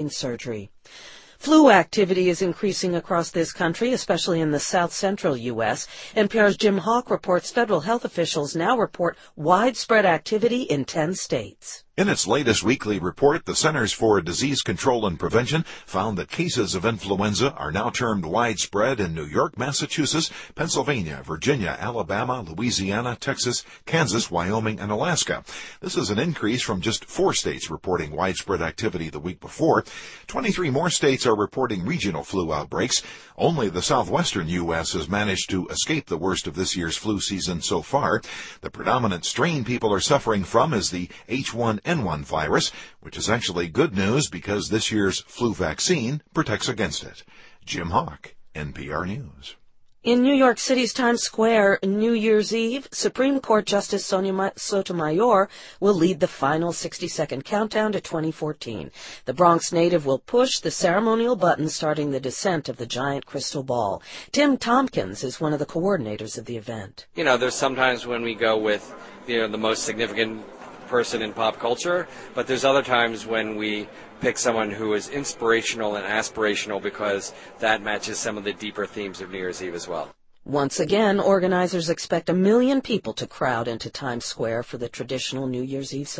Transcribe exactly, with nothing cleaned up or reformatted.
surgery. Flu activity is increasing across this country, especially in the south-central U S N P R's Jim Hawk reports federal health officials now report widespread activity in ten states. In its latest weekly report, the Centers for Disease Control and Prevention found that cases of influenza are now termed widespread in New York, Massachusetts, Pennsylvania, Virginia, Alabama, Louisiana, Texas, Kansas, Wyoming, and Alaska. This is an increase from just four states reporting widespread activity the week before. twenty-three more states are reporting regional flu outbreaks. Only the southwestern U S has managed to escape the worst of this year's flu season so far. The predominant strain people are suffering from is the H one N one virus, which is actually good news because this year's flu vaccine protects against it. Jim Hawk, N P R News. In New York City's Times Square, New Year's Eve, Supreme Court Justice Sonia Sotomayor will lead the final sixty-second countdown to twenty fourteen. The Bronx native will push the ceremonial button starting the descent of the giant crystal ball. Tim Tompkins is one of the coordinators of the event. You know, there's sometimes when we go with, you know, the most significant person in pop culture, but there's other times when we pick someone who is inspirational and aspirational because that matches some of the deeper themes of New Year's Eve as well. Once again, organizers expect a million people to crowd into Times Square for the traditional New Year's Eve celebration.